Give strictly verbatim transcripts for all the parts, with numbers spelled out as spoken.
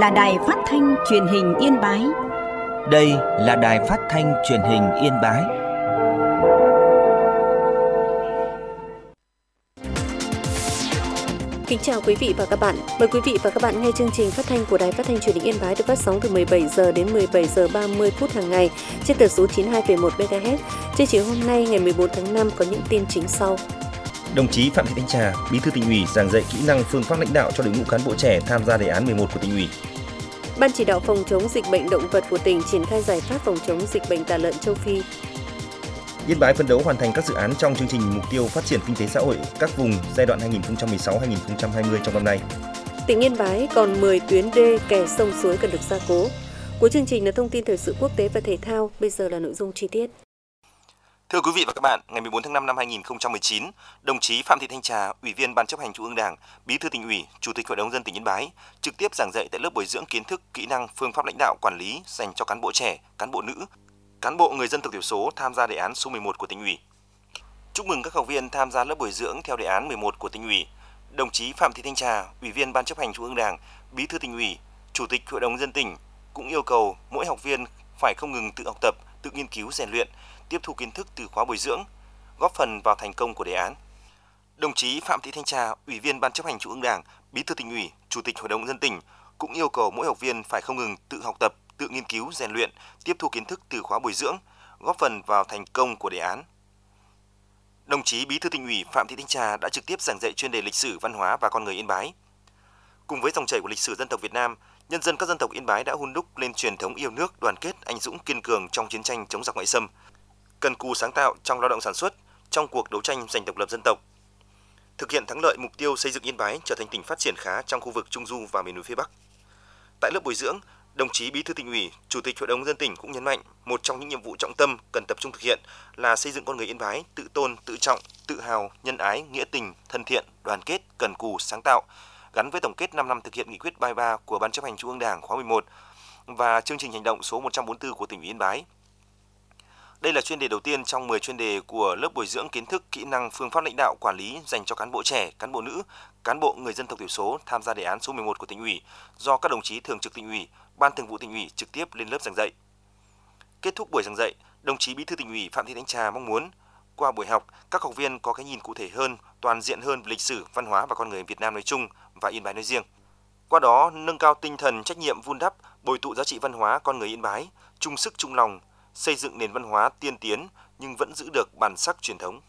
là đài phát thanh truyền hình Yên Bái. Đây là đài phát thanh truyền hình Yên Bái. Kính chào quý vị và các bạn. Mời quý vị và các bạn nghe chương trình phát thanh của Đài Phát thanh Truyền hình Yên Bái được phát sóng từ mười bảy giờ đến mười bảy giờ ba mươi phút hàng ngày trên tần số chín mươi hai phẩy một mê ga héc. Chương trình hôm nay ngày mười bốn tháng năm có những tin chính sau. Đồng chí Phạm Thị Thanh Trà, Bí thư Tỉnh ủy giảng dạy kỹ năng phương pháp lãnh đạo cho đội ngũ cán bộ trẻ tham gia đề án mười một của Tỉnh ủy. Ban chỉ đạo phòng chống dịch bệnh động vật của tỉnh triển khai giải pháp phòng chống dịch bệnh tả lợn châu Phi. Yên Bái phấn đấu hoàn thành các dự án trong chương trình mục tiêu phát triển kinh tế xã hội các vùng giai đoạn hai nghìn không trăm mười sáu đến hai nghìn không trăm hai mươi trong năm nay. Tỉnh Yên Bái còn mười tuyến đê, kè sông suối cần được gia cố. Cuối chương trình là thông tin thời sự quốc tế và thể thao, bây giờ là nội dung chi tiết. Thưa quý vị và các bạn, ngày mười bốn tháng năm năm hai nghìn không trăm mười chín, đồng chí Phạm Thị Thanh Trà, Ủy viên Ban chấp hành Trung ương Đảng, Bí thư Tỉnh ủy, Chủ tịch Hội đồng nhân dân tỉnh Yên Bái trực tiếp giảng dạy tại lớp bồi dưỡng kiến thức, kỹ năng, phương pháp lãnh đạo, quản lý dành cho cán bộ trẻ, cán bộ nữ, cán bộ người dân tộc thiểu số tham gia đề án số mười một của Tỉnh ủy. Chúc mừng các học viên tham gia lớp bồi dưỡng theo đề án mười một của Tỉnh ủy. Đồng chí Phạm Thị Thanh Trà, Ủy viên Ban chấp hành Trung ương Đảng, Bí thư Tỉnh ủy, Chủ tịch Hội đồng nhân dân tỉnh cũng yêu cầu mỗi học viên phải không ngừng tự học tập, tự nghiên cứu rèn luyện, tiếp thu kiến thức từ khóa bồi dưỡng, góp phần vào thành công của đề án. Đồng chí Phạm Thị Thanh Trà, Ủy viên Ban chấp hành Trung ương Đảng, Bí thư Tỉnh ủy, Chủ tịch Hội đồng nhân dân tỉnh cũng yêu cầu mỗi học viên phải không ngừng tự học tập, tự nghiên cứu rèn luyện, tiếp thu kiến thức từ khóa bồi dưỡng, góp phần vào thành công của đề án. Đồng chí Bí thư Tỉnh ủy Phạm Thị Thanh Trà đã trực tiếp giảng dạy chuyên đề lịch sử, văn hóa và con người Yên Bái. Cùng với dòng chảy của lịch sử dân tộc Việt Nam, nhân dân các dân tộc Yên Bái đã hun đúc lên truyền thống yêu nước, đoàn kết, anh dũng, kiên cường trong chiến tranh chống giặc ngoại xâm, cần cù sáng tạo trong lao động sản xuất, trong cuộc đấu tranh giành độc lập dân tộc, thực hiện thắng lợi mục tiêu xây dựng Yên Bái trở thành tỉnh phát triển khá trong khu vực Trung Du và miền núi phía Bắc. Tại lớp bồi dưỡng, đồng chí Bí thư Tỉnh ủy, Chủ tịch Hội đồng nhân dân tỉnh cũng nhấn mạnh một trong những nhiệm vụ trọng tâm cần tập trung thực hiện là xây dựng con người Yên Bái tự tôn, tự trọng, tự hào, nhân ái, nghĩa tình, thân thiện, đoàn kết, cần cù, sáng tạo, gắn với tổng kết năm năm thực hiện nghị quyết ba mươi ba của Ban chấp hành Trung ương Đảng khóa mười một và chương trình hành động số một trăm bốn mươi tư của Tỉnh ủy Yên Bái. Đây là chuyên đề đầu tiên trong mười chuyên đề của lớp bồi dưỡng kiến thức, kỹ năng, phương pháp lãnh đạo, quản lý dành cho cán bộ trẻ, cán bộ nữ, cán bộ người dân tộc thiểu số tham gia đề án số mười một của Tỉnh ủy do các đồng chí Thường trực Tỉnh ủy, Ban Thường vụ Tỉnh ủy trực tiếp lên lớp giảng dạy. Kết thúc buổi giảng dạy, đồng chí Bí thư Tỉnh ủy Phạm Thị Thanh Trà mong muốn qua buổi học, các học viên có cái nhìn cụ thể hơn, toàn diện hơn về lịch sử, văn hóa và con người Việt Nam nói chung và Yên Bái nói riêng. Qua đó nâng cao tinh thần trách nhiệm vun đắp, bồi tụ giá trị văn hóa con người Yên Bái, chung sức chung lòng, xây dựng nền văn hóa tiên tiến nhưng vẫn giữ được bản sắc truyền thống.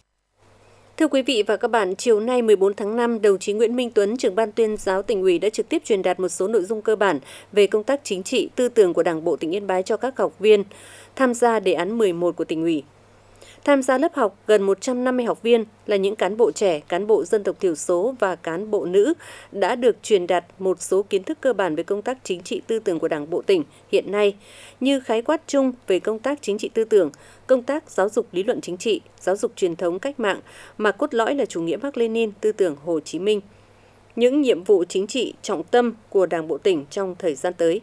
Thưa quý vị và các bạn, chiều nay mười bốn tháng năm, đồng chí Nguyễn Minh Tuấn, trưởng ban tuyên giáo Tỉnh ủy đã trực tiếp truyền đạt một số nội dung cơ bản về công tác chính trị, tư tưởng của Đảng bộ tỉnh Yên Bái cho các học viên tham gia đề án mười một của Tỉnh ủy. Tham gia lớp học, gần một trăm năm mươi học viên là những cán bộ trẻ, cán bộ dân tộc thiểu số và cán bộ nữ đã được truyền đạt một số kiến thức cơ bản về công tác chính trị tư tưởng của Đảng bộ tỉnh hiện nay, như khái quát chung về công tác chính trị tư tưởng, công tác giáo dục lý luận chính trị, giáo dục truyền thống cách mạng mà cốt lõi là chủ nghĩa Mác Lênin, tư tưởng Hồ Chí Minh. Những nhiệm vụ chính trị trọng tâm của Đảng bộ tỉnh trong thời gian tới.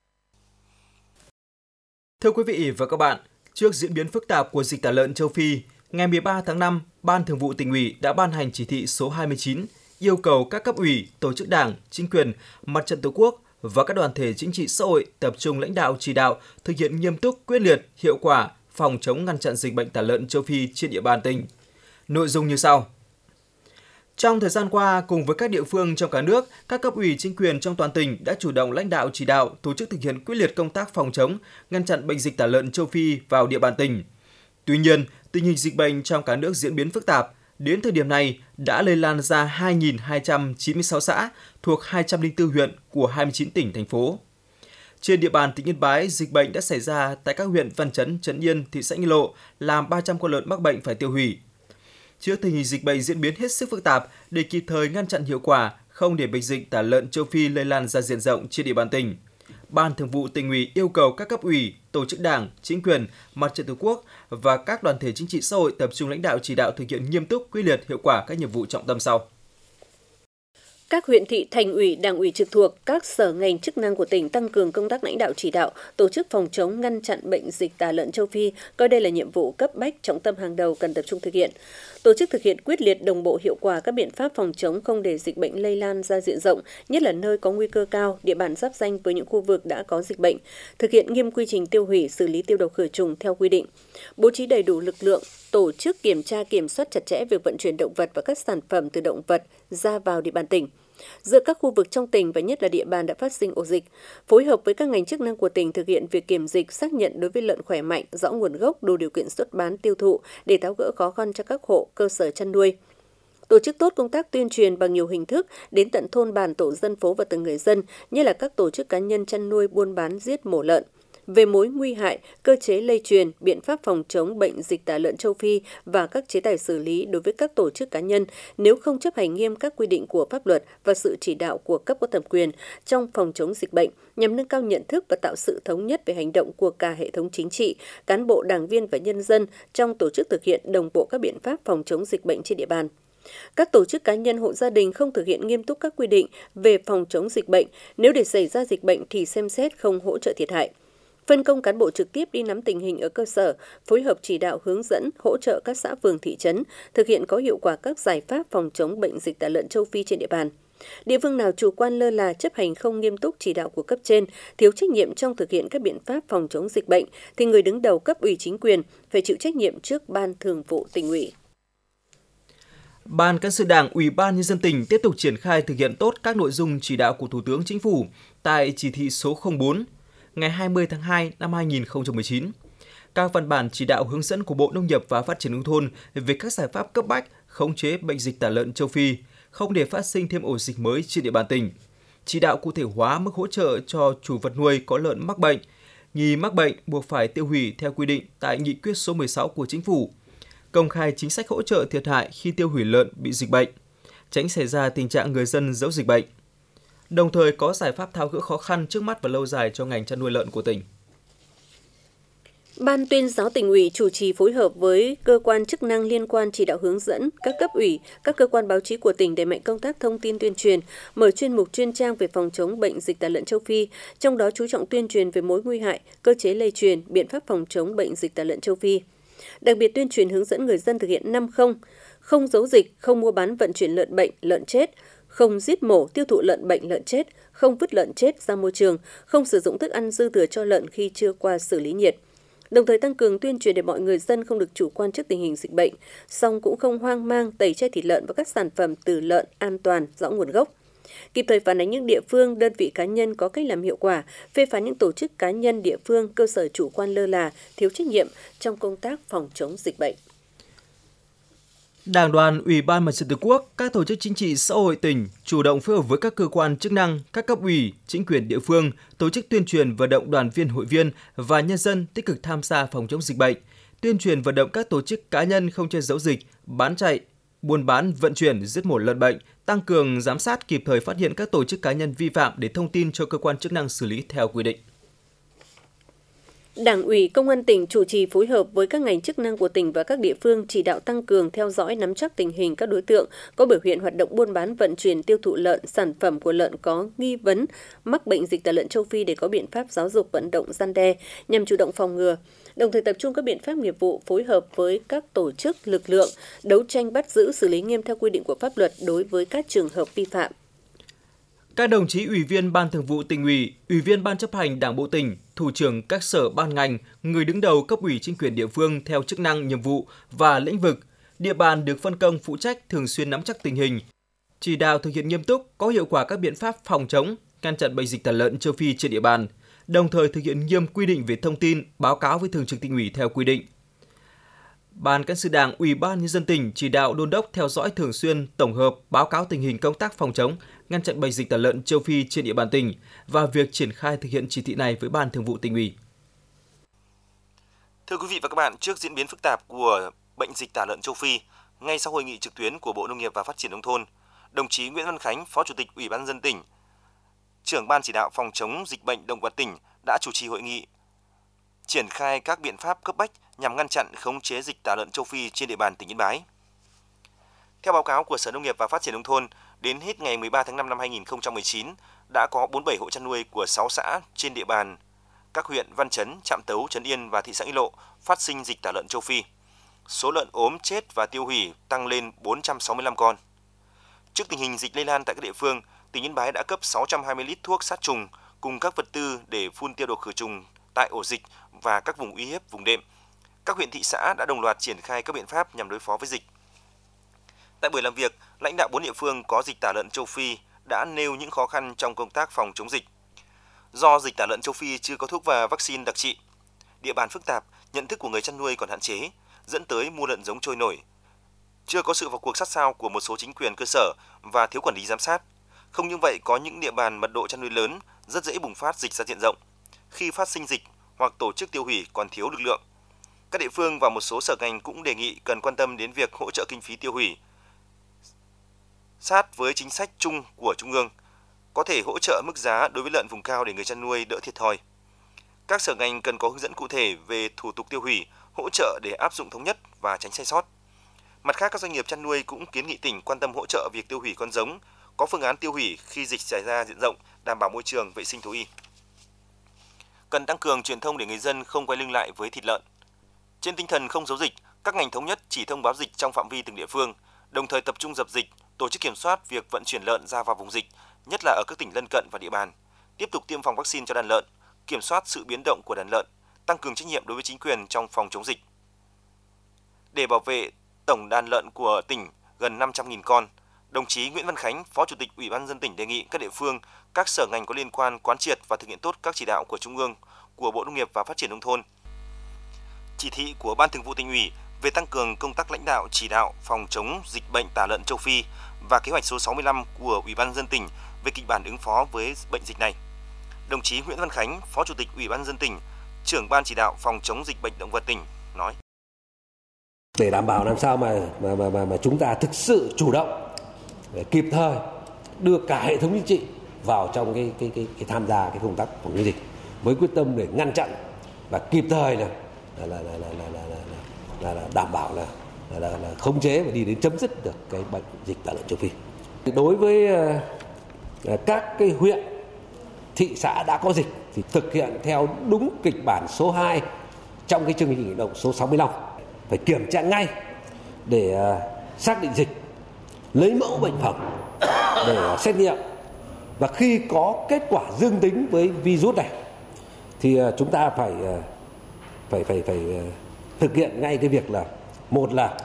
Thưa quý vị và các bạn, trước diễn biến phức tạp của dịch tả lợn châu Phi, ngày mười ba tháng năm, Ban Thường vụ Tỉnh ủy đã ban hành chỉ thị số hai mươi chín yêu cầu các cấp ủy, tổ chức đảng, chính quyền, mặt trận tổ quốc và các đoàn thể chính trị xã hội tập trung lãnh đạo chỉ đạo thực hiện nghiêm túc, quyết liệt, hiệu quả phòng chống ngăn chặn dịch bệnh tả lợn châu Phi trên địa bàn tỉnh. Nội dung như sau. Trong thời gian qua, cùng với các địa phương trong cả nước, các cấp ủy chính quyền trong toàn tỉnh đã chủ động lãnh đạo chỉ đạo tổ chức thực hiện quyết liệt công tác phòng chống, ngăn chặn bệnh dịch tả lợn châu Phi vào địa bàn tỉnh. Tuy nhiên, tình hình dịch bệnh trong cả nước diễn biến phức tạp, đến thời điểm này đã lây lan ra hai nghìn hai trăm chín mươi sáu xã thuộc hai trăm lẻ bốn huyện của hai mươi chín tỉnh, thành phố. Trên địa bàn tỉnh Yên Bái, dịch bệnh đã xảy ra tại các huyện Văn Chấn, Trấn Yên, thị xã Nghi Lộ, làm ba trăm con lợn mắc bệnh phải tiêu hủy. Trước tình hình dịch bệnh diễn biến hết sức phức tạp, để kịp thời ngăn chặn hiệu quả, không để bệnh dịch tả lợn châu Phi lây lan ra diện rộng trên địa bàn tỉnh, Ban Thường vụ Tỉnh ủy yêu cầu các cấp ủy, tổ chức đảng, chính quyền, mặt trận tổ quốc và các đoàn thể chính trị xã hội tập trung lãnh đạo chỉ đạo thực hiện nghiêm túc, quyết liệt, hiệu quả các nhiệm vụ trọng tâm sau. Các huyện thị, thành ủy, đảng ủy trực thuộc, các sở ngành chức năng của tỉnh tăng cường công tác lãnh đạo chỉ đạo, tổ chức phòng chống ngăn chặn bệnh dịch tả lợn châu Phi, coi đây là nhiệm vụ cấp bách trọng tâm hàng đầu cần tập trung thực hiện. Tổ chức thực hiện quyết liệt đồng bộ hiệu quả các biện pháp phòng chống không để dịch bệnh lây lan ra diện rộng, nhất là nơi có nguy cơ cao, địa bàn giáp ranh với những khu vực đã có dịch bệnh. Thực hiện nghiêm quy trình tiêu hủy, xử lý tiêu độc khử trùng theo quy định. Bố trí đầy đủ lực lượng, tổ chức kiểm tra kiểm soát chặt chẽ việc vận chuyển động vật và các sản phẩm từ động vật ra vào địa bàn tỉnh. Giữa các khu vực trong tỉnh và nhất là địa bàn đã phát sinh ổ dịch, phối hợp với các ngành chức năng của tỉnh thực hiện việc kiểm dịch, xác nhận đối với lợn khỏe mạnh, rõ nguồn gốc, đủ điều kiện xuất bán tiêu thụ để tháo gỡ khó khăn cho các hộ, cơ sở chăn nuôi. Tổ chức tốt công tác tuyên truyền bằng nhiều hình thức đến tận thôn bản, tổ dân phố và từng người dân, như là các tổ chức cá nhân chăn nuôi, buôn bán, giết mổ lợn. Về mối nguy hại, cơ chế lây truyền, biện pháp phòng chống bệnh dịch tả lợn châu Phi và các chế tài xử lý đối với các tổ chức cá nhân nếu không chấp hành nghiêm các quy định của pháp luật và sự chỉ đạo của cấp có thẩm quyền trong phòng chống dịch bệnh, nhằm nâng cao nhận thức và tạo sự thống nhất về hành động của cả hệ thống chính trị, cán bộ, đảng viên và nhân dân trong tổ chức thực hiện đồng bộ các biện pháp phòng chống dịch bệnh trên địa bàn. Các tổ chức cá nhân, hộ gia đình không thực hiện nghiêm túc các quy định về phòng chống dịch bệnh, nếu để xảy ra dịch bệnh thì xem xét không hỗ trợ thiệt hại. Phân công cán bộ trực tiếp đi nắm tình hình ở cơ sở, phối hợp chỉ đạo hướng dẫn, hỗ trợ các xã phường thị trấn, thực hiện có hiệu quả các giải pháp phòng chống bệnh dịch tả lợn châu Phi trên địa bàn. Địa phương nào chủ quan lơ là, chấp hành không nghiêm túc chỉ đạo của cấp trên, thiếu trách nhiệm trong thực hiện các biện pháp phòng chống dịch bệnh, thì người đứng đầu cấp ủy chính quyền phải chịu trách nhiệm trước Ban Thường vụ Tỉnh ủy. Ban Cán sự Đảng, Ủy ban Nhân dân tỉnh tiếp tục triển khai thực hiện tốt các nội dung chỉ đạo của Thủ tướng Chính phủ tại chỉ thị số không bốn ngày hai mươi tháng hai năm hai nghìn không trăm mười chín. Các văn bản chỉ đạo hướng dẫn của Bộ Nông nghiệp và Phát triển nông thôn về các giải pháp cấp bách khống chế bệnh dịch tả lợn châu Phi, không để phát sinh thêm ổ dịch mới trên địa bàn tỉnh. Chỉ đạo cụ thể hóa mức hỗ trợ cho chủ vật nuôi có lợn mắc bệnh, nghi mắc bệnh buộc phải tiêu hủy theo quy định tại Nghị quyết số mười sáu của Chính phủ. Công khai chính sách hỗ trợ thiệt hại khi tiêu hủy lợn bị dịch bệnh, tránh xảy ra tình trạng người dân giấu dịch bệnh. Đồng thời có giải pháp tháo gỡ khó khăn trước mắt và lâu dài cho ngành chăn nuôi lợn của tỉnh. Ban Tuyên giáo Tỉnh ủy chủ trì phối hợp với cơ quan chức năng liên quan chỉ đạo hướng dẫn các cấp ủy, các cơ quan báo chí của tỉnh đẩy mạnh công tác thông tin tuyên truyền, mở chuyên mục chuyên trang về phòng chống bệnh dịch tả lợn châu Phi, trong đó chú trọng tuyên truyền về mối nguy hại, cơ chế lây truyền, biện pháp phòng chống bệnh dịch tả lợn châu Phi. Đặc biệt tuyên truyền hướng dẫn người dân thực hiện năm không, không giấu dịch, không mua bán vận chuyển lợn bệnh, lợn chết, không giết mổ, tiêu thụ lợn bệnh, lợn chết, không vứt lợn chết ra môi trường, không sử dụng thức ăn dư thừa cho lợn khi chưa qua xử lý nhiệt. Đồng thời tăng cường tuyên truyền để mọi người dân không được chủ quan trước tình hình dịch bệnh, song cũng không hoang mang tẩy chay thịt lợn và các sản phẩm từ lợn an toàn, rõ nguồn gốc. Kịp thời phản ánh những địa phương, đơn vị cá nhân có cách làm hiệu quả, phê phán những tổ chức cá nhân, địa phương, cơ sở chủ quan lơ là, thiếu trách nhiệm trong công tác phòng chống dịch bệnh. Đảng đoàn, Ủy ban Mặt trận Tổ quốc, các tổ chức chính trị xã hội tỉnh chủ động phối hợp với các cơ quan chức năng, các cấp ủy, chính quyền địa phương, tổ chức tuyên truyền vận động đoàn viên, hội viên và nhân dân tích cực tham gia phòng chống dịch bệnh, tuyên truyền vận động các tổ chức cá nhân không che giấu dịch, bán chạy, buôn bán, vận chuyển, giết mổ lợn bệnh, tăng cường giám sát, kịp thời phát hiện các tổ chức cá nhân vi phạm để thông tin cho cơ quan chức năng xử lý theo quy định. Đảng ủy, Công an tỉnh chủ trì phối hợp với các ngành chức năng của tỉnh và các địa phương chỉ đạo tăng cường theo dõi nắm chắc tình hình các đối tượng có biểu hiện hoạt động buôn bán, vận chuyển, tiêu thụ lợn, sản phẩm của lợn có nghi vấn mắc bệnh dịch tả lợn châu Phi để có biện pháp giáo dục, vận động, răn đe nhằm chủ động phòng ngừa. Đồng thời tập trung các biện pháp nghiệp vụ phối hợp với các tổ chức, lực lượng đấu tranh bắt giữ, xử lý nghiêm theo quy định của pháp luật đối với các trường hợp vi phạm. Các đồng chí Ủy viên Ban Thường vụ Tỉnh ủy, Ủy viên Ban chấp hành Đảng bộ tỉnh, thủ trưởng các sở ban ngành, người đứng đầu cấp ủy chính quyền địa phương theo chức năng, nhiệm vụ và lĩnh vực, địa bàn được phân công phụ trách thường xuyên nắm chắc tình hình, chỉ đạo thực hiện nghiêm túc, có hiệu quả các biện pháp phòng chống, ngăn chặn bệnh dịch tả lợn châu Phi trên địa bàn, đồng thời thực hiện nghiêm quy định về thông tin, báo cáo với Thường trực Tỉnh ủy theo quy định. Ban Cán sự Đảng, Ủy ban Nhân dân tỉnh chỉ đạo đôn đốc theo dõi thường xuyên, tổng hợp, báo cáo tình hình công tác phòng chống, ngăn chặn bệnh dịch tả lợn châu Phi trên địa bàn tỉnh và việc triển khai thực hiện chỉ thị này với Ban Thường vụ Tỉnh ủy. Thưa quý vị và các bạn, trước diễn biến phức tạp của bệnh dịch tả lợn châu Phi, ngay sau hội nghị trực tuyến của Bộ Nông nghiệp và Phát triển nông thôn, đồng chí Nguyễn Văn Khánh, Phó Chủ tịch Ủy ban Nhân dân tỉnh, trưởng Ban chỉ đạo phòng chống dịch bệnh động vật tỉnh đã chủ trì hội nghị triển khai các biện pháp cấp bách nhằm ngăn chặn khống chế dịch tả lợn châu Phi trên địa bàn tỉnh Yên Bái. Theo báo cáo của Sở Nông nghiệp và Phát triển nông thôn, đến hết ngày mười ba tháng năm năm hai nghìn không trăm mười chín, đã có bốn mươi bảy hộ chăn nuôi của sáu xã trên địa bàn các huyện Văn Chấn, Trạm Tấu, Trấn Yên và thị xã Nghĩa Lộ phát sinh dịch tả lợn châu Phi. Số lợn ốm, chết và tiêu hủy tăng lên bốn trăm sáu mươi lăm con. Trước tình hình dịch lây lan tại các địa phương, tỉnh Yên Bái đã cấp sáu trăm hai mươi lít thuốc sát trùng cùng các vật tư để phun tiêu độc khử trùng tại ổ dịch và các vùng uy hiếp, vùng đệm. Các huyện thị xã đã đồng loạt triển khai các biện pháp nhằm đối phó với dịch. Tại buổi làm việc, lãnh đạo bốn địa phương có dịch tả lợn châu Phi đã nêu những khó khăn trong công tác phòng chống dịch. Do dịch tả lợn châu Phi chưa có thuốc và vaccine đặc trị, địa bàn phức tạp, nhận thức của người chăn nuôi còn hạn chế, dẫn tới mua lợn giống trôi nổi. Chưa có sự vào cuộc sát sao của một số chính quyền cơ sở và thiếu quản lý giám sát. Không những vậy, có những địa bàn mật độ chăn nuôi lớn rất dễ bùng phát dịch ra diện rộng. Khi phát sinh dịch hoặc tổ chức tiêu hủy còn thiếu lực lượng. Các địa phương và một số sở ngành cũng đề nghị cần quan tâm đến việc hỗ trợ kinh phí tiêu hủy sát với chính sách chung của Trung ương, có thể hỗ trợ mức giá đối với lợn vùng cao để người chăn nuôi đỡ thiệt thòi. Các sở ngành cần có hướng dẫn cụ thể về thủ tục tiêu hủy, hỗ trợ để áp dụng thống nhất và tránh sai sót. Mặt khác, các doanh nghiệp chăn nuôi cũng kiến nghị tỉnh quan tâm hỗ trợ việc tiêu hủy con giống, có phương án tiêu hủy khi dịch xảy ra diện rộng, đảm bảo môi trường, vệ sinh thú y. Cần tăng cường truyền thông để người dân không quay lưng lại với thịt lợn. Trên tinh thần không giấu dịch, các ngành thống nhất chỉ thông báo dịch trong phạm vi từng địa phương, đồng thời tập trung dập dịch, tổ chức kiểm soát việc vận chuyển lợn ra vào vùng dịch, nhất là ở các tỉnh lân cận và địa bàn, tiếp tục tiêm phòng vaccine cho đàn lợn, kiểm soát sự biến động của đàn lợn, tăng cường trách nhiệm đối với chính quyền trong phòng chống dịch. Để bảo vệ tổng đàn lợn của tỉnh gần năm trăm nghìn con, đồng chí Nguyễn Văn Khánh, Phó Chủ tịch Ủy ban nhân dân tỉnh đề nghị các địa phương, các sở ngành có liên quan quán triệt và thực hiện tốt các chỉ đạo của Trung ương, của Bộ Nông nghiệp và Phát triển nông thôn, chỉ thị của Ban Thường vụ Tỉnh ủy về tăng cường công tác lãnh đạo chỉ đạo phòng chống dịch bệnh tả lợn châu Phi và kế hoạch số sáu mươi lăm của Ủy ban nhân dân tỉnh về kịch bản ứng phó với bệnh dịch này. Đồng chí Nguyễn Văn Khánh, Phó Chủ tịch Ủy ban nhân dân tỉnh, trưởng Ban chỉ đạo phòng chống dịch bệnh động vật tỉnh nói: Để đảm bảo làm sao mà mà mà mà, mà chúng ta thực sự chủ động, để kịp thời đưa cả hệ thống chính trị vào trong cái cái cái, cái tham gia cái công tác phòng chống dịch, với quyết tâm để ngăn chặn và kịp thời là là là là là là, là, là, là, là đảm bảo là là, là, là khống chế và đi đến chấm dứt được cái bệnh dịch tả lợn châu Phi. Đối với uh, các cái huyện, thị xã đã có dịch thì thực hiện theo đúng kịch bản số hai trong cái chương trình hành động số sáu mươi lăm, phải kiểm tra ngay để uh, xác định dịch, lấy mẫu bệnh phẩm để xét nghiệm, và khi có kết quả dương tính với virus này thì uh, chúng ta phải uh, phải phải phải uh, thực hiện ngay cái việc là một là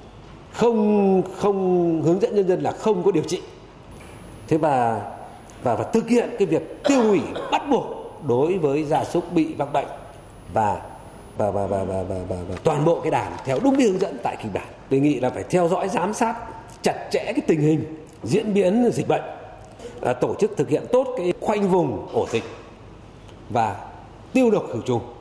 không không hướng dẫn nhân dân là không có điều trị, thế và và và thực hiện cái việc tiêu hủy bắt buộc đối với gia súc bị mắc bệnh và và và và và, và, và, và toàn bộ cái đàn theo đúng cái hướng dẫn tại kịch bản. Đề nghị là phải theo dõi giám sát chặt chẽ cái tình hình diễn biến dịch bệnh, à, tổ chức thực hiện tốt cái khoanh vùng ổ dịch và tiêu độc khử trùng.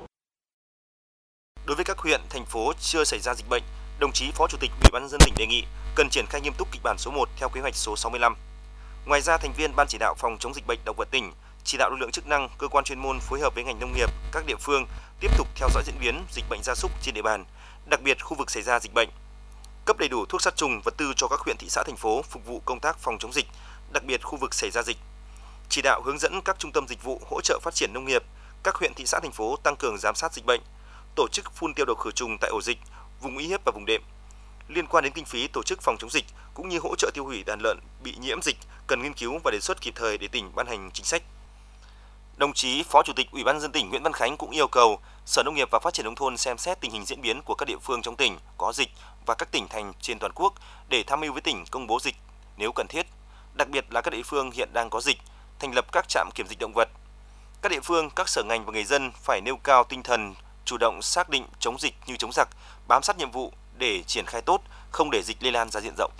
Đối với các huyện, thành phố chưa xảy ra dịch bệnh, đồng chí Phó Chủ tịch Ủy ban nhân dân tỉnh đề nghị cần triển khai nghiêm túc kịch bản số một theo kế hoạch số sáu mươi lăm. Ngoài ra, thành viên Ban chỉ đạo phòng chống dịch bệnh động vật tỉnh chỉ đạo lực lượng chức năng, cơ quan chuyên môn phối hợp với ngành nông nghiệp, các địa phương tiếp tục theo dõi diễn biến dịch bệnh gia súc trên địa bàn, đặc biệt khu vực xảy ra dịch bệnh, cấp đầy đủ thuốc sát trùng, vật tư cho các huyện, thị xã, thành phố phục vụ công tác phòng chống dịch, đặc biệt khu vực xảy ra dịch. Chỉ đạo hướng dẫn các trung tâm dịch vụ hỗ trợ phát triển nông nghiệp, các huyện, thị xã, thành phố tăng cường giám sát dịch bệnh, tổ chức phun tiêu độc khử trùng tại ổ dịch, vùng uy hiếp và vùng đệm. Liên quan đến kinh phí tổ chức phòng chống dịch cũng như hỗ trợ tiêu hủy đàn lợn bị nhiễm dịch, cần nghiên cứu và đề xuất kịp thời để tỉnh ban hành chính sách. Đồng chí Phó Chủ tịch Ủy ban nhân dân tỉnh Nguyễn Văn Khánh cũng yêu cầu Sở Nông nghiệp và Phát triển nông thôn xem xét tình hình diễn biến của các địa phương trong tỉnh có dịch và các tỉnh thành trên toàn quốc để tham mưu với tỉnh công bố dịch nếu cần thiết. Đặc biệt là các địa phương hiện đang có dịch, thành lập các trạm kiểm dịch động vật. Các địa phương, các sở ngành và người dân phải nêu cao tinh thần chủ động xác định chống dịch như chống giặc, bám sát nhiệm vụ để triển khai tốt, không để dịch lây lan ra diện rộng.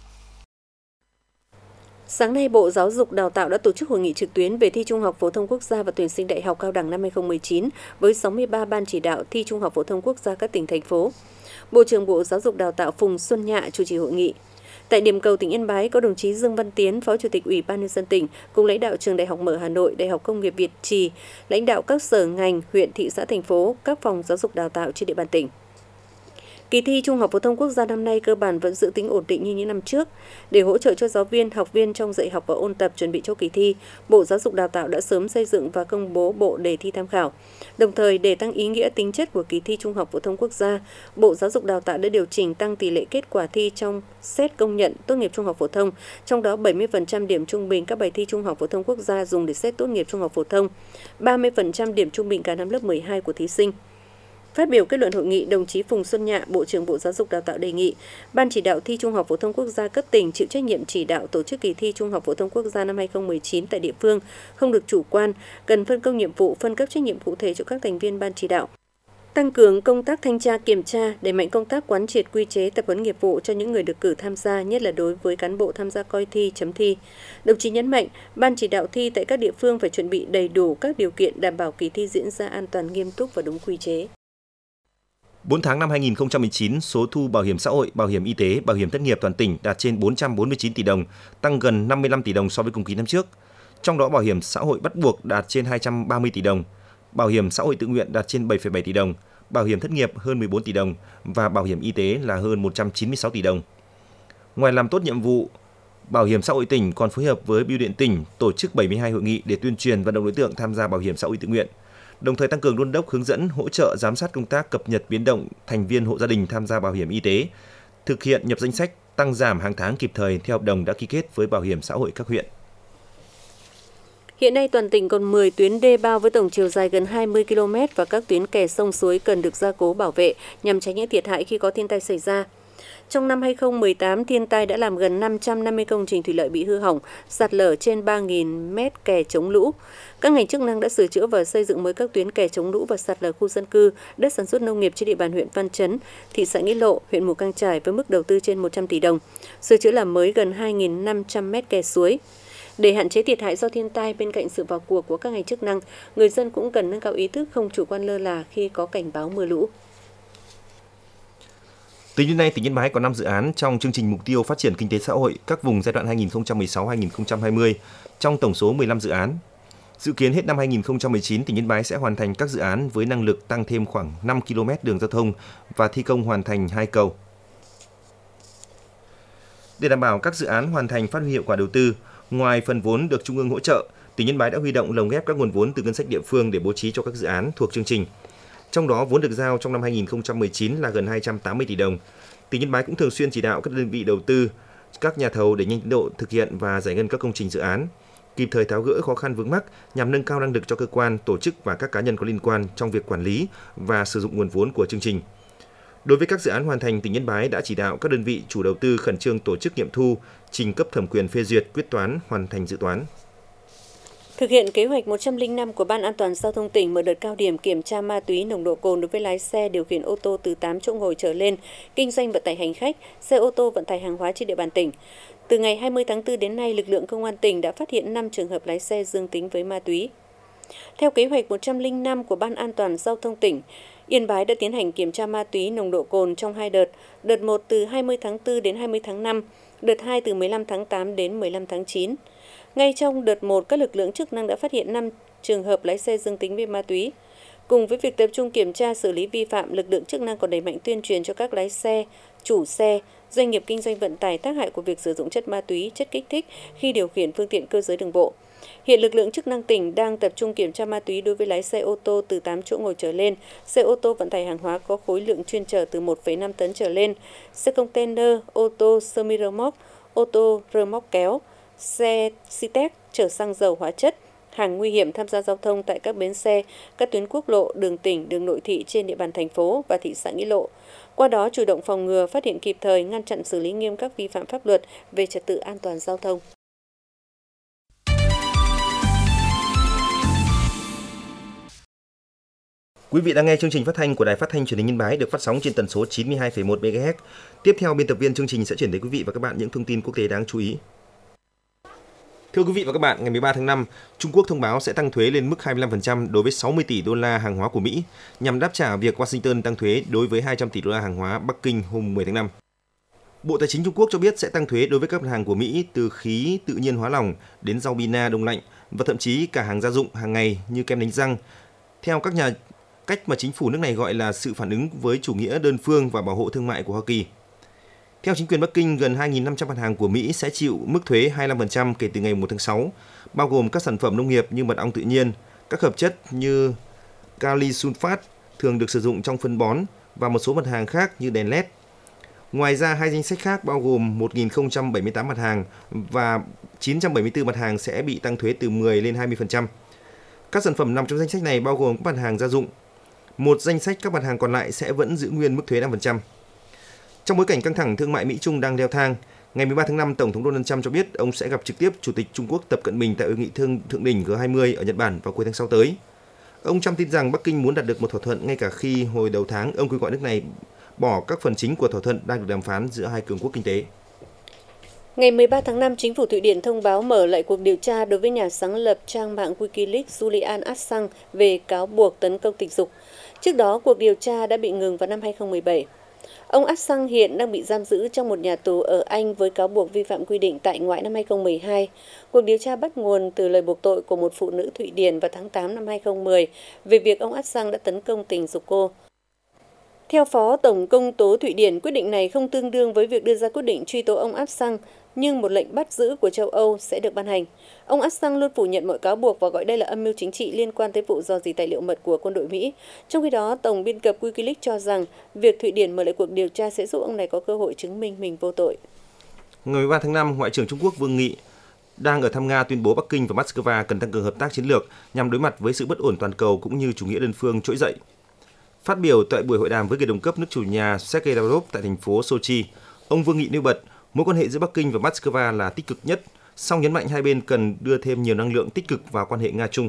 Sáng nay, Bộ Giáo dục Đào tạo đã tổ chức hội nghị trực tuyến về thi Trung học phổ thông quốc gia và tuyển sinh đại học cao đẳng năm hai không một chín với sáu mươi ba ban chỉ đạo thi Trung học phổ thông quốc gia các tỉnh, thành phố. Bộ trưởng Bộ Giáo dục Đào tạo Phùng Xuân Nhạ chủ trì hội nghị. Tại điểm cầu tỉnh Yên Bái có đồng chí Dương Văn Tiến, Phó Chủ tịch Ủy ban nhân dân tỉnh, cùng lãnh đạo Trường Đại học Mở Hà Nội, Đại học Công nghiệp Việt Trì, lãnh đạo các sở ngành, huyện, thị xã, thành phố, các phòng giáo dục đào tạo trên địa bàn tỉnh. Kỳ thi Trung học phổ thông quốc gia năm nay cơ bản vẫn giữ tính ổn định như những năm trước. Để hỗ trợ cho giáo viên, học viên trong dạy học và ôn tập chuẩn bị cho kỳ thi, Bộ Giáo dục Đào tạo đã sớm xây dựng và công bố bộ đề thi tham khảo. Đồng thời, để tăng ý nghĩa tính chất của kỳ thi Trung học phổ thông quốc gia, Bộ Giáo dục Đào tạo đã điều chỉnh tăng tỷ lệ kết quả thi trong xét công nhận tốt nghiệp trung học phổ thông, trong đó bảy mươi phần trăm điểm trung bình các bài thi Trung học phổ thông quốc gia dùng để xét tốt nghiệp trung học phổ thông, ba mươi phần trăm điểm trung bình cả năm lớp mười hai của thí sinh. Phát biểu kết luận hội nghị, đồng chí Phùng Xuân Nhạ, Bộ trưởng Bộ Giáo dục Đào tạo đề nghị Ban chỉ đạo thi Trung học phổ thông quốc gia cấp tỉnh chịu trách nhiệm chỉ đạo tổ chức kỳ thi Trung học phổ thông quốc gia năm hai không một chín tại địa phương, không được chủ quan, cần phân công nhiệm vụ, phân cấp trách nhiệm cụ thể cho các thành viên ban chỉ đạo. Tăng cường công tác thanh tra kiểm tra, đẩy mạnh công tác quán triệt quy chế tập huấn nghiệp vụ cho những người được cử tham gia, nhất là đối với cán bộ tham gia coi thi, chấm thi. Đồng chí nhấn mạnh, Ban chỉ đạo thi tại các địa phương phải chuẩn bị đầy đủ các điều kiện đảm bảo kỳ thi diễn ra an toàn, nghiêm túc và đúng quy chế. bốn tháng năm hai nghìn không trăm mười chín, số thu bảo hiểm xã hội, bảo hiểm y tế, bảo hiểm thất nghiệp toàn tỉnh đạt trên bốn trăm bốn mươi chín tỷ đồng, tăng gần năm mươi lăm tỷ đồng so với cùng kỳ năm trước. Trong đó bảo hiểm xã hội bắt buộc đạt trên hai trăm ba mươi tỷ đồng, bảo hiểm xã hội tự nguyện đạt trên bảy phẩy bảy tỷ đồng, bảo hiểm thất nghiệp hơn mười bốn tỷ đồng và bảo hiểm y tế là hơn một trăm chín mươi sáu tỷ đồng. Ngoài làm tốt nhiệm vụ, Bảo hiểm xã hội tỉnh còn phối hợp với Bưu điện tỉnh tổ chức bảy mươi hai hội nghị để tuyên truyền vận động đối tượng tham gia bảo hiểm xã hội tự nguyện, đồng thời tăng cường đôn đốc, hướng dẫn, hỗ trợ, giám sát công tác cập nhật biến động thành viên hộ gia đình tham gia bảo hiểm y tế, thực hiện nhập danh sách, tăng giảm hàng tháng kịp thời theo hợp đồng đã ký kết với bảo hiểm xã hội các huyện. Hiện nay toàn tỉnh còn mười tuyến đê bao với tổng chiều dài gần hai mươi ki lô mét và các tuyến kè sông suối cần được gia cố bảo vệ nhằm tránh những thiệt hại khi có thiên tai xảy ra. Trong năm hai không một tám, thiên tai đã làm gần năm trăm năm mươi công trình thủy lợi bị hư hỏng, sạt lở trên ba nghìn mét kè chống lũ. Các ngành chức năng đã sửa chữa và xây dựng mới các tuyến kè chống lũ và sạt lở khu dân cư, đất sản xuất nông nghiệp trên địa bàn huyện Văn Chấn, thị xã Nghĩa Lộ, huyện Mù Cang Chải với mức đầu tư trên một trăm tỷ đồng. Sửa chữa làm mới gần hai nghìn năm trăm mét kè suối. Để hạn chế thiệt hại do thiên tai, bên cạnh sự vào cuộc của các ngành chức năng, người dân cũng cần nâng cao ý thức không chủ quan lơ là khi có cảnh báo mưa lũ. Tính đến nay, tỉnh Yên Bái có năm dự án trong chương trình mục tiêu phát triển kinh tế xã hội các vùng giai đoạn hai nghìn không trăm mười sáu đến hai nghìn không trăm hai mươi trong tổng số mười lăm dự án. Dự kiến hết năm hai nghìn không trăm mười chín, tỉnh Yên Bái sẽ hoàn thành các dự án với năng lực tăng thêm khoảng năm ki lô mét đường giao thông và thi công hoàn thành hai cầu. Để đảm bảo các dự án hoàn thành phát huy hiệu quả đầu tư, ngoài phần vốn được Trung ương hỗ trợ, tỉnh Yên Bái đã huy động lồng ghép các nguồn vốn từ ngân sách địa phương để bố trí cho các dự án thuộc chương trình. Trong đó, vốn được giao trong năm hai nghìn không trăm mười chín là gần hai trăm tám mươi tỷ đồng. Tỉnh Yên Bái cũng thường xuyên chỉ đạo các đơn vị đầu tư, các nhà thầu để nhanh tiến độ thực hiện và giải ngân các công trình dự án, kịp thời tháo gỡ khó khăn vướng mắc nhằm nâng cao năng lực cho cơ quan, tổ chức và các cá nhân có liên quan trong việc quản lý và sử dụng nguồn vốn của chương trình. Đối với các dự án hoàn thành, tỉnh Yên Bái đã chỉ đạo các đơn vị chủ đầu tư khẩn trương tổ chức nghiệm thu, trình cấp thẩm quyền phê duyệt, quyết toán, hoàn thành dự toán. Thực hiện kế hoạch một trăm lẻ năm của Ban An toàn giao thông tỉnh mở đợt cao điểm kiểm tra ma túy, nồng độ cồn đối với lái xe điều khiển ô tô từ tám chỗ ngồi trở lên, kinh doanh vận tải hành khách, xe ô tô vận tải hàng hóa trên địa bàn tỉnh. Từ ngày hai mươi tháng tư đến nay, lực lượng công an tỉnh đã phát hiện năm trường hợp lái xe dương tính với ma túy. Theo kế hoạch một trăm lẻ năm của Ban An toàn giao thông tỉnh, Yên Bái đã tiến hành kiểm tra ma túy nồng độ cồn trong hai đợt, đợt một từ hai mươi tháng tư đến hai mươi tháng năm, đợt hai từ mười lăm tháng tám đến mười lăm tháng chín. Ngay trong đợt một, các lực lượng chức năng đã phát hiện năm trường hợp lái xe dương tính với ma túy. Cùng với việc tập trung kiểm tra xử lý vi phạm, lực lượng chức năng còn đẩy mạnh tuyên truyền cho các lái xe, chủ xe, doanh nghiệp kinh doanh vận tải tác hại của việc sử dụng chất ma túy, chất kích thích khi điều khiển phương tiện cơ giới đường bộ. Hiện lực lượng chức năng tỉnh đang tập trung kiểm tra ma túy đối với lái xe ô tô từ tám chỗ ngồi trở lên, xe ô tô vận tải hàng hóa có khối lượng chuyên chở từ một phẩy năm tấn trở lên, xe container, ô tô semi-rơ-móc, ô tô rơ móc kéo, xe xi-tét chở xăng dầu hóa chất, hàng nguy hiểm tham gia giao thông tại các bến xe, các tuyến quốc lộ, đường tỉnh, đường nội thị trên địa bàn thành phố và thị xã Nghĩa Lộ. Qua đó chủ động phòng ngừa, phát hiện kịp thời, ngăn chặn xử lý nghiêm các vi phạm pháp luật về trật tự an toàn giao thông. Quý vị đang nghe chương trình phát thanh của Đài Phát thanh Truyền hình Yên Bái được phát sóng trên tần số chín mươi hai phẩy một mê ga héc. Tiếp theo, biên tập viên chương trình sẽ chuyển đến quý vị và các bạn những thông tin quốc tế đáng chú ý. Thưa quý vị và các bạn, ngày mười ba tháng năm, Trung Quốc thông báo sẽ tăng thuế lên mức hai mươi lăm phần trăm đối với sáu mươi tỷ đô la hàng hóa của Mỹ, nhằm đáp trả việc Washington tăng thuế đối với hai trăm tỷ đô la hàng hóa Bắc Kinh hôm mười tháng năm. Bộ Tài chính Trung Quốc cho biết sẽ tăng thuế đối với các mặt hàng của Mỹ từ khí tự nhiên hóa lỏng đến rau bina đông lạnh và thậm chí cả hàng gia dụng hàng ngày như kem đánh răng. Theo các nhà cách mà chính phủ nước này gọi là sự phản ứng với chủ nghĩa đơn phương và bảo hộ thương mại của Hoa Kỳ. Theo chính quyền Bắc Kinh, gần hai nghìn năm trăm mặt hàng của Mỹ sẽ chịu mức thuế hai mươi lăm phần trăm kể từ ngày một tháng sáu, bao gồm các sản phẩm nông nghiệp như mật ong tự nhiên, các hợp chất như kali sulfat thường được sử dụng trong phân bón và một số mặt hàng khác như đèn led. Ngoài ra, hai danh sách khác bao gồm một nghìn không trăm bảy mươi tám mặt hàng và chín trăm bảy mươi tư mặt hàng sẽ bị tăng thuế từ mười lên hai mươi phần trăm. Các sản phẩm nằm trong danh sách này bao gồm các mặt hàng gia dụng. Một danh sách các mặt hàng còn lại sẽ vẫn giữ nguyên mức thuế năm phần trăm. Trong bối cảnh căng thẳng thương mại Mỹ-Trung đang leo thang, ngày mười ba tháng năm, Tổng thống Donald Trump cho biết ông sẽ gặp trực tiếp Chủ tịch Trung Quốc Tập Cận Bình tại hội nghị thương thượng đỉnh G hai mươi ở Nhật Bản vào cuối tháng sáu tới. Ông Trump tin rằng Bắc Kinh muốn đạt được một thỏa thuận ngay cả khi hồi đầu tháng ông kêu gọi nước này bỏ các phần chính của thỏa thuận đang được đàm phán giữa hai cường quốc kinh tế. Ngày mười ba tháng năm, chính phủ Thụy Điển thông báo mở lại cuộc điều tra đối với nhà sáng lập trang mạng Wikileaks Julian Assange về cáo buộc tấn công tình dục. Trước đó, cuộc điều tra đã bị ngừng vào năm hai nghìn không trăm mười bảy. Ông Assange hiện đang bị giam giữ trong một nhà tù ở Anh với cáo buộc vi phạm quy định tại ngoại năm hai nghìn không trăm mười hai. Cuộc điều tra bắt nguồn từ lời buộc tội của một phụ nữ Thụy Điển vào tháng tám năm hai nghìn không trăm mười về việc ông Assange đã tấn công tình dục cô. Theo Phó Tổng công tố Thụy Điển, quyết định này không tương đương với việc đưa ra quyết định truy tố ông Assange, nhưng một lệnh bắt giữ của châu Âu sẽ được ban hành. Ông Assange luôn phủ nhận mọi cáo buộc và gọi đây là âm mưu chính trị liên quan tới vụ rò rỉ tài liệu mật của quân đội Mỹ. Trong khi đó, Tổng biên tập Wikileaks cho rằng việc Thụy Điển mở lại cuộc điều tra sẽ giúp ông này có cơ hội chứng minh mình vô tội. Ngày mười ba tháng năm, Ngoại trưởng Trung Quốc Vương Nghị đang ở thăm Nga tuyên bố Bắc Kinh và Moscow cần tăng cường hợp tác chiến lược nhằm đối mặt với sự bất ổn toàn cầu cũng như chủ nghĩa đơn phương trỗi dậy. Phát biểu tại buổi hội đàm với người đồng cấp nước chủ nhà Sergei Lavrov tại thành phố Sochi, ông Vương Nghị nêu bật mối quan hệ giữa Bắc Kinh và Moscow là tích cực nhất, song nhấn mạnh hai bên cần đưa thêm nhiều năng lượng tích cực vào quan hệ Nga-Trung.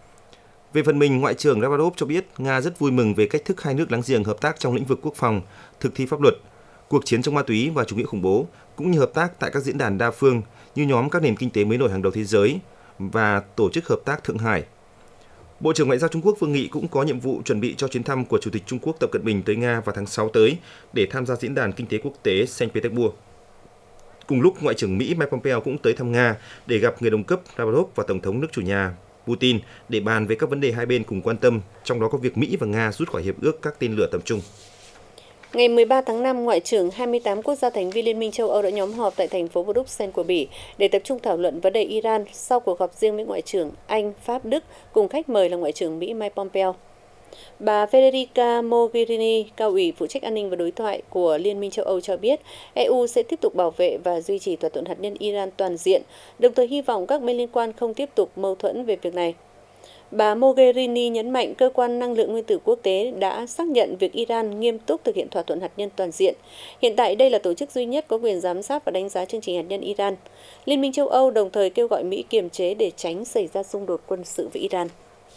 Về phần mình, Ngoại trưởng Lavrov cho biết Nga rất vui mừng về cách thức hai nước láng giềng hợp tác trong lĩnh vực quốc phòng, thực thi pháp luật, cuộc chiến chống ma túy và chủ nghĩa khủng bố, cũng như hợp tác tại các diễn đàn đa phương như nhóm các nền kinh tế mới nổi hàng đầu thế giới và Tổ chức Hợp tác Thượng Hải. Bộ trưởng Ngoại giao Trung Quốc Vương Nghị cũng có nhiệm vụ chuẩn bị cho chuyến thăm của Chủ tịch Trung Quốc Tập Cận Bình tới Nga vào tháng sáu tới để tham gia diễn đàn kinh tế quốc tế Saint Petersburg. Cùng lúc, Ngoại trưởng Mỹ Mike Pompeo cũng tới thăm Nga để gặp người đồng cấp Lavrov và Tổng thống nước chủ nhà Putin để bàn về các vấn đề hai bên cùng quan tâm, trong đó có việc Mỹ và Nga rút khỏi hiệp ước các tên lửa tầm trung. Ngày mười ba tháng năm, Ngoại trưởng hai mươi tám quốc gia thành viên Liên minh châu Âu đã nhóm họp tại thành phố Bruxelles của Bỉ để tập trung thảo luận vấn đề Iran sau cuộc họp riêng với Ngoại trưởng Anh, Pháp, Đức cùng khách mời là Ngoại trưởng Mỹ Mike Pompeo. Bà Federica Mogherini, cao ủy phụ trách an ninh và đối thoại của Liên minh châu Âu cho biết e u sẽ tiếp tục bảo vệ và duy trì thỏa thuận hạt nhân Iran toàn diện, đồng thời hy vọng các bên liên quan không tiếp tục mâu thuẫn về việc này. Bà Mogherini nhấn mạnh cơ quan năng lượng nguyên tử quốc tế đã xác nhận việc Iran nghiêm túc thực hiện thỏa thuận hạt nhân toàn diện. Hiện tại đây là tổ chức duy nhất có quyền giám sát và đánh giá chương trình hạt nhân Iran. Liên minh châu Âu đồng thời kêu gọi Mỹ kiềm chế để tránh xảy ra xung đột quân sự với Iran.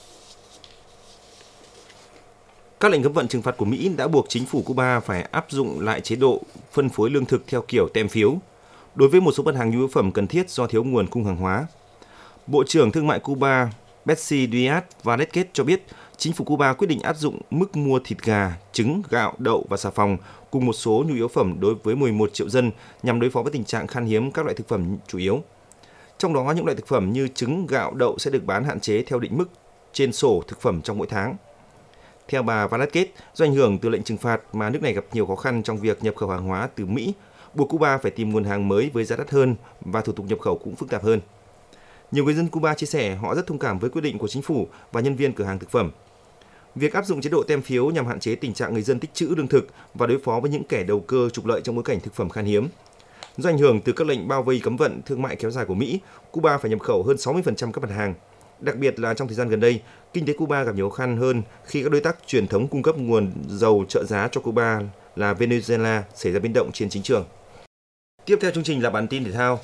Các lệnh cấm vận trừng phạt của Mỹ đã buộc chính phủ Cuba phải áp dụng lại chế độ phân phối lương thực theo kiểu tem phiếu đối với một số mặt hàng nhu yếu phẩm cần thiết do thiếu nguồn cung hàng hóa. Bộ trưởng Thương mại Cuba Betsy Díaz Valdez cho biết chính phủ Cuba quyết định áp dụng mức mua thịt gà, trứng, gạo, đậu và xà phòng cùng một số nhu yếu phẩm đối với mười một triệu dân nhằm đối phó với tình trạng khan hiếm các loại thực phẩm chủ yếu. Trong đó, những loại thực phẩm như trứng, gạo, đậu sẽ được bán hạn chế theo định mức trên sổ thực phẩm trong mỗi tháng. Theo bà Valdez, do ảnh hưởng từ lệnh trừng phạt mà nước này gặp nhiều khó khăn trong việc nhập khẩu hàng hóa từ Mỹ, buộc Cuba phải tìm nguồn hàng mới với giá đắt hơn và thủ tục nhập khẩu cũng phức tạp hơn. Nhiều người dân Cuba chia sẻ họ rất thông cảm với quyết định của chính phủ và nhân viên cửa hàng thực phẩm. Việc áp dụng chế độ tem phiếu nhằm hạn chế tình trạng người dân tích trữ lương thực và đối phó với những kẻ đầu cơ trục lợi trong bối cảnh thực phẩm khan hiếm. Do ảnh hưởng từ các lệnh bao vây cấm vận thương mại kéo dài của Mỹ, Cuba phải nhập khẩu hơn sáu mươi phần trăm các mặt hàng. Đặc biệt là trong thời gian gần đây, kinh tế Cuba gặp nhiều khó khăn hơn khi các đối tác truyền thống cung cấp nguồn dầu trợ giá cho Cuba là Venezuela xảy ra biến động trên chính trường. Tiếp theo chương trình là bản tin thể thao.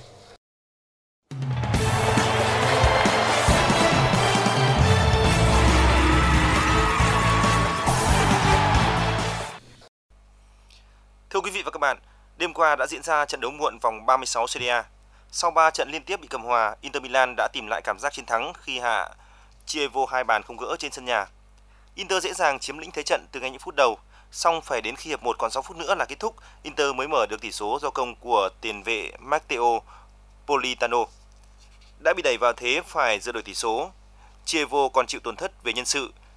Thưa quý vị và các bạn, đêm qua đã diễn ra trận đấu muộn vòng ba mươi sáu Serie A. Sau ba trận liên tiếp bị cầm hòa, Inter Milan đã tìm lại cảm giác chiến thắng khi hạ Chievo hai bàn không gỡ trên sân nhà. Inter dễ dàng chiếm lĩnh thế trận từ ngay những phút đầu, song phải đến khi hiệp một còn sáu phút nữa là kết thúc, Inter mới mở được tỷ số do công của tiền vệ Matteo Politano. Đã bị đẩy vào thế phải rửa đổi tỷ số, Chievo còn chịu tổn thất về nhân sự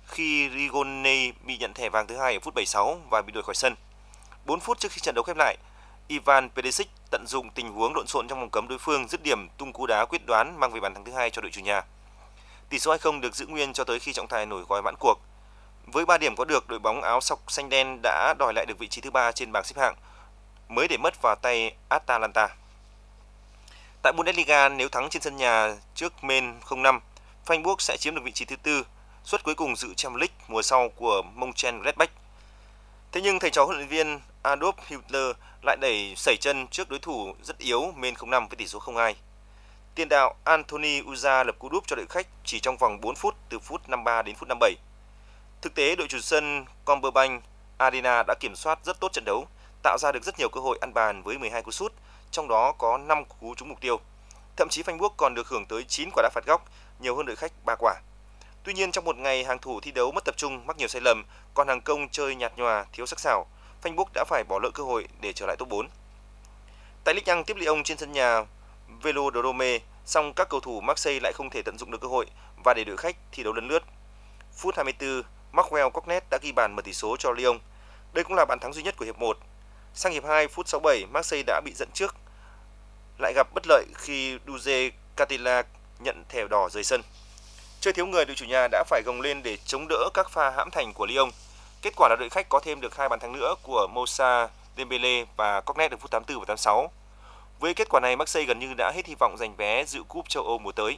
khi Rigoni bị nhận thẻ vàng thứ hai ở phút bảy mươi sáu và bị đuổi khỏi sân. bốn phút trước khi trận đấu khép lại, Ivan Perisic tận dụng tình huống lộn xộn trong vòng cấm đối phương dứt điểm tung cú đá quyết đoán mang về bàn thắng thứ hai cho đội chủ nhà. Tỷ số hai không được giữ nguyên cho tới khi trọng tài nổi còi vãn cuộc. Với ba điểm có được, đội bóng áo sọc xanh đen đã đòi lại được vị trí thứ ba trên bảng xếp hạng, mới để mất vào tay Atalanta. Tại Bundesliga, nếu thắng trên sân nhà trước Mainz không năm, Freiburg sẽ chiếm được vị trí thứ tư, suất cuối cùng dự Champions League mùa sau của Mönchengladbach. Thế nhưng thầy trò huấn luyện viên Adolf Hitler lại đẩy sẩy chân trước đối thủ rất yếu Mainz không năm với tỷ số không hai. Tiền đạo Anthony Uza lập cú đúp cho đội khách chỉ trong vòng bốn phút từ phút năm mươi ba đến phút năm mươi bảy. Thực tế, đội chủ sân Commerzbank Arena đã kiểm soát rất tốt trận đấu, tạo ra được rất nhiều cơ hội ăn bàn với mười hai cú sút, trong đó có năm cú trúng mục tiêu. Thậm chí Freiburg còn được hưởng tới chín quả đá phạt góc, nhiều hơn đội khách ba quả. Tuy nhiên, trong một ngày hàng thủ thi đấu mất tập trung, mắc nhiều sai lầm, còn hàng công chơi nhạt nhòa, thiếu sắc sảo, Freiburg đã phải bỏ lỡ cơ hội để trở lại top bốn. Tại Ligue một tiếp Lyon trên sân nhà Velodrome, song các cầu thủ Marseille lại không thể tận dụng được cơ hội và để đội khách thi đấu lấn lướt. Phút hai mươi tư, Maxwell Cornet đã ghi bàn mở tỷ số cho Lyon. Đây cũng là bàn thắng duy nhất của hiệp một. Sang hiệp hai, phút sáu mươi bảy, Marseille đã bị dẫn trước, lại gặp bất lợi khi Duze Catilla nhận thẻ đỏ rời sân. Chơi thiếu người, đội chủ nhà đã phải gồng lên để chống đỡ các pha hãm thành của Lyon. Kết quả là đội khách có thêm được hai bàn thắng nữa của Moussa Dembélé và Cornet ở phút tám mươi tư và tám mươi sáu. Với kết quả này, Marseille gần như đã hết hy vọng giành vé dự cúp châu Âu mùa tới.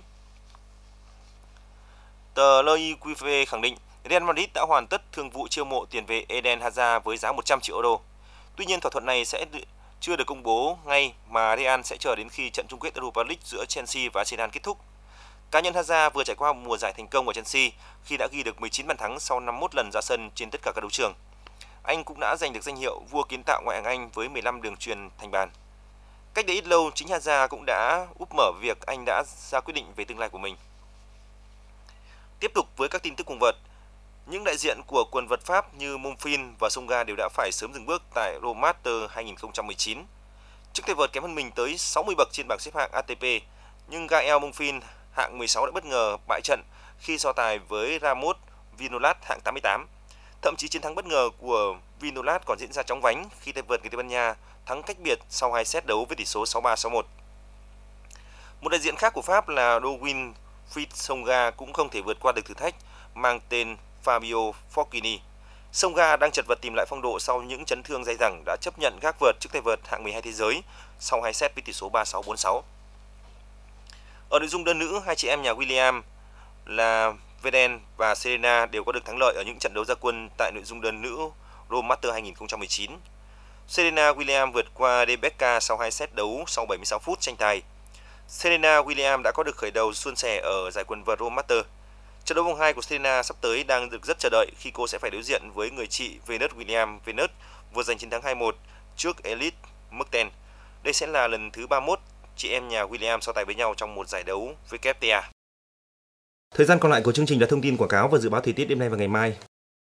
Tờ L'Equipe khẳng định Real Madrid đã hoàn tất thương vụ chiêu mộ tiền vệ Eden Hazard với giá một trăm triệu euro. Tuy nhiên, thỏa thuận này sẽ chưa được công bố ngay mà Real sẽ chờ đến khi trận chung kết Europa League giữa Chelsea và Arsenal kết thúc. Cá nhân Hazard vừa trải qua một mùa giải thành công ở Chelsea khi đã ghi được mười chín bàn thắng sau năm mươi mốt lần ra sân trên tất cả các đấu trường. Anh cũng đã giành được danh hiệu vua kiến tạo ngoại hạng Anh với mười lăm đường chuyền thành bàn. Cách đây ít lâu, chính Hazard cũng đã úp mở việc anh đã ra quyết định về tương lai của mình. Tiếp tục với các tin tức cùng vợt, những đại diện của quần vợt Pháp như Monfils và Tsonga đều đã phải sớm dừng bước tại Romaster hai không một chín. Trước tay vợt kém hơn mình tới sáu mươi bậc trên bảng xếp hạng a tê pê, nhưng Gael Monfils hạng mười sáu đã bất ngờ bại trận khi so tài với Ramos Vinolas hạng tám mươi tám. Thậm chí chiến thắng bất ngờ của Vinolas còn diễn ra chóng vánh khi tay vợt người Tây Ban Nha thắng cách biệt sau hai set đấu với tỷ số sáu ba sáu một. Một đại diện khác của Pháp là Dowin Fritz Tsonga cũng không thể vượt qua được thử thách mang tên Fabio Fognini. Tsonga đang chật vật tìm lại phong độ sau những chấn thương dai dẳng đã chấp nhận gác vợt trước tay vợt hạng mười hai thế giới sau hai set với tỷ số ba sáu bốn sáu. Ở nội dung đơn nữ, hai chị em nhà Williams là Veden và Serena đều có được thắng lợi ở những trận đấu ra quân tại nội dung đơn nữ Rome Master hai không một chín. Serena Williams vượt qua Rebecca sau hai set đấu sau bảy mươi sáu phút tranh tài. Serena Williams đã có được khởi đầu suôn sẻ ở giải quần vợt Rome Master. Trận đấu vòng hai của Serena sắp tới đang được rất chờ đợi khi cô sẽ phải đối diện với người chị Venus Williams. Venus vừa giành chiến thắng hai một trước Elite Mertens. Đây sẽ là lần thứ ba mươi mốt chị em nhà Williams so tài với nhau trong một giải đấu vê kép tê a. Thời gian còn lại của chương trình là thông tin quảng cáo và dự báo thời tiết đêm nay và ngày mai.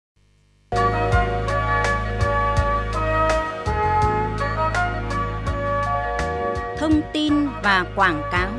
Thông tin và quảng cáo.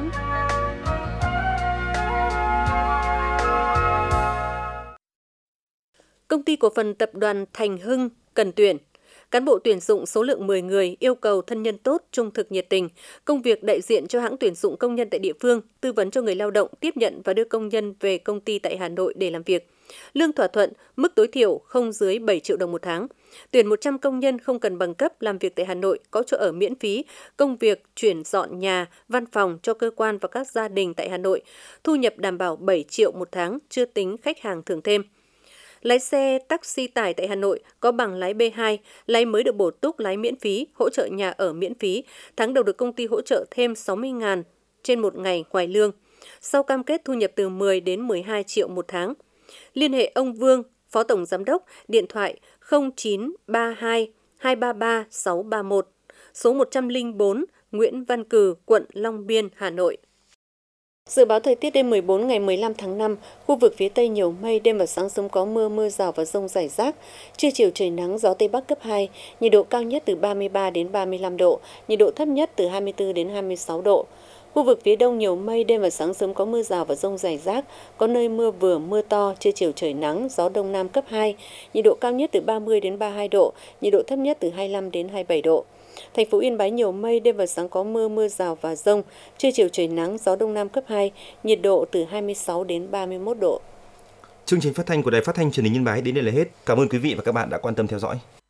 Công ty cổ phần tập đoàn Thành Hưng cần tuyển. Cán bộ tuyển dụng số lượng mười người, yêu cầu thân nhân tốt, trung thực nhiệt tình, công việc đại diện cho hãng tuyển dụng công nhân tại địa phương, tư vấn cho người lao động, tiếp nhận và đưa công nhân về công ty tại Hà Nội để làm việc. Lương thỏa thuận, mức tối thiểu không dưới bảy triệu đồng một tháng. Tuyển một trăm công nhân không cần bằng cấp làm việc tại Hà Nội, có chỗ ở miễn phí, công việc chuyển dọn nhà, văn phòng cho cơ quan và các gia đình tại Hà Nội. Thu nhập đảm bảo bảy triệu một tháng, chưa tính khách hàng thưởng thêm. Lái xe taxi tải tại Hà Nội có bằng lái B hai, lái mới được bổ túc lái miễn phí, hỗ trợ nhà ở miễn phí, tháng đầu được công ty hỗ trợ thêm sáu mươi nghìn trên một ngày ngoài lương. Sau cam kết thu nhập từ mười đến mười hai triệu một tháng. Liên hệ ông Vương, Phó Tổng Giám đốc, điện thoại không chín ba hai hai ba ba sáu ba một, số một trăm lẻ bốn Nguyễn Văn Cừ, quận Long Biên, Hà Nội. Dự báo thời tiết đêm mười bốn ngày mười lăm tháng năm, khu vực phía Tây nhiều mây, đêm và sáng sớm có mưa, mưa rào và dông rải rác. Trưa chiều trời nắng, gió Tây Bắc cấp hai, nhiệt độ cao nhất từ ba mươi ba đến ba mươi lăm độ, nhiệt độ thấp nhất từ hai mươi tư đến hai mươi sáu độ. Khu vực phía đông nhiều mây, đêm và sáng sớm có mưa rào và dông rải rác, có nơi mưa vừa mưa to, trưa chiều trời nắng, gió đông nam cấp hai, nhiệt độ cao nhất từ ba mươi đến ba mươi hai độ, nhiệt độ thấp nhất từ hai mươi lăm đến hai mươi bảy độ. Thành phố Yên Bái nhiều mây, đêm và sáng có mưa, mưa rào và dông, trưa chiều trời nắng, gió đông nam cấp hai, nhiệt độ từ hai mươi sáu đến ba mươi mốt độ. Chương trình phát thanh của Đài Phát thanh Truyền hình Yên Bái đến đây là hết. Cảm ơn quý vị và các bạn đã quan tâm theo dõi.